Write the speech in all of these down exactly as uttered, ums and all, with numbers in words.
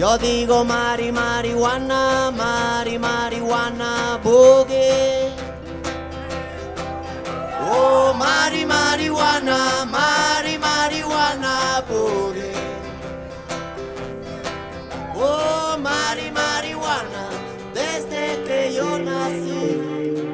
Yo digo mari, marihuana, mari, marihuana, boogie. Oh, mari, marihuana, mari, marihuana, boogie. Oh, mari, marihuana, desde que yo nací.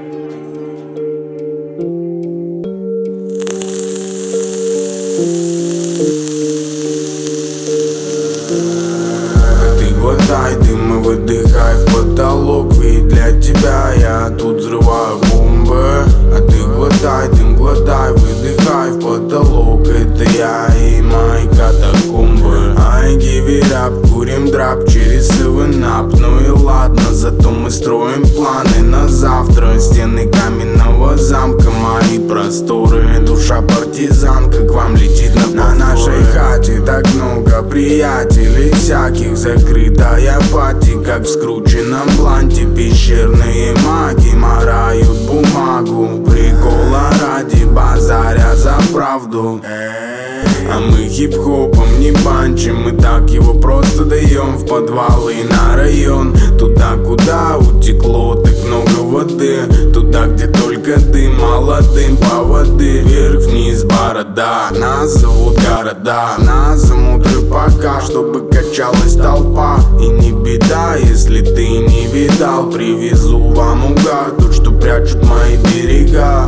Глотай дым и выдыхай в потолок, ведь для тебя я тут взрываю бомбы. А ты глотай дым, глотай, выдыхай в потолок. Это я и мои катакомбы. I give it up, курим драп через севен ап. Ну и ладно, зато мы строим планы на завтра. Стены каменного замка, мои просторы. Душа партизанка к вам летит на повторы. На нашей хате так много приятелей всяких. Закрытая пати, как в скрученном бланте. Пещерные маги морают бумагу. Прикола ради базаря за правду. А мы хип-хопом не банчим, мы так его просто даем в подвалы и на район. Туда, куда утекло так много воды, туда, где только дым, молодым по воды. Вверх-вниз борода, нас зовут города. Нас замут рыбака, чтобы качалась толпа. И не беда, если ты не видал, привезу вам угар, тот, что прячут мои берега.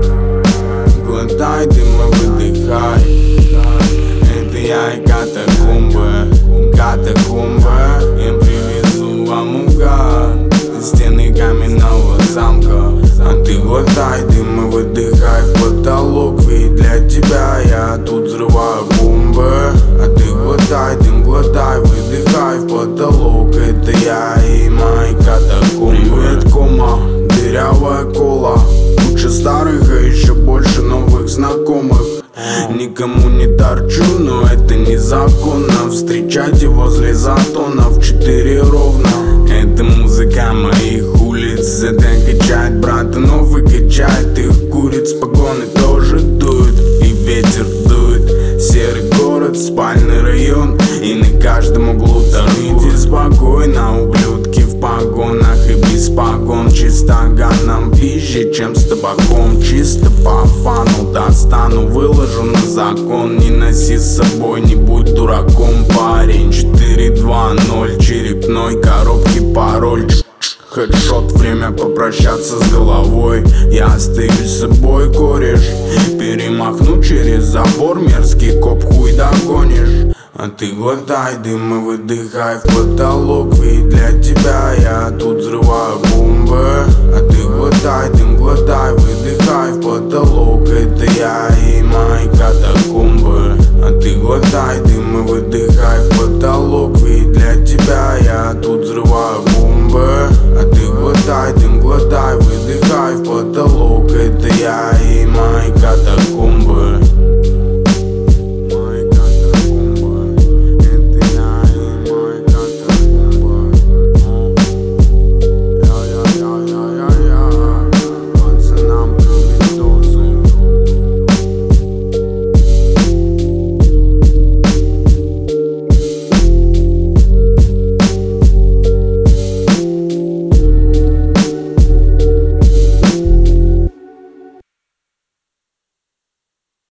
Глотай дым и выдыхай. Это я и катакомбы, катакомбы. Я привезу вам угар, стены каменного замка. А ты глотай дым и выдыхай в потолок, ведь для тебя я тут взрываю бомбы. А ты глотай дым, глотай, выдыхай в потолок. Это я и мои катакомбы. Привет, кома, дырявая кола. Лучше старых, а еще больше новых знакомых. Никому не торчу, но это незаконно. Встречайте возле затона в четыре ровно. Это музыка моих улиц. Это качает братанов и качает их куриц. Погоны тоже дуют и ветер дует. Серый город, спальный район, и на каждом углу торгуют. Спокойно, ублюдки в погонах и без погон. Чисто ганом пизже, чем с табаком. Чисто по фану достану, выложу на закон. Не носи с собой, не будь дураком, парень. Четыре два ноль, черепной коробки пароль. Хедшот, время попрощаться с головой. Я остаюсь с собой, кореш. Перемахну через забор, мерзкий коп, хуй догонишь. А ты глотай дым и выдыхай в потолок, ведь для тебя я тут взрываю бомбы. А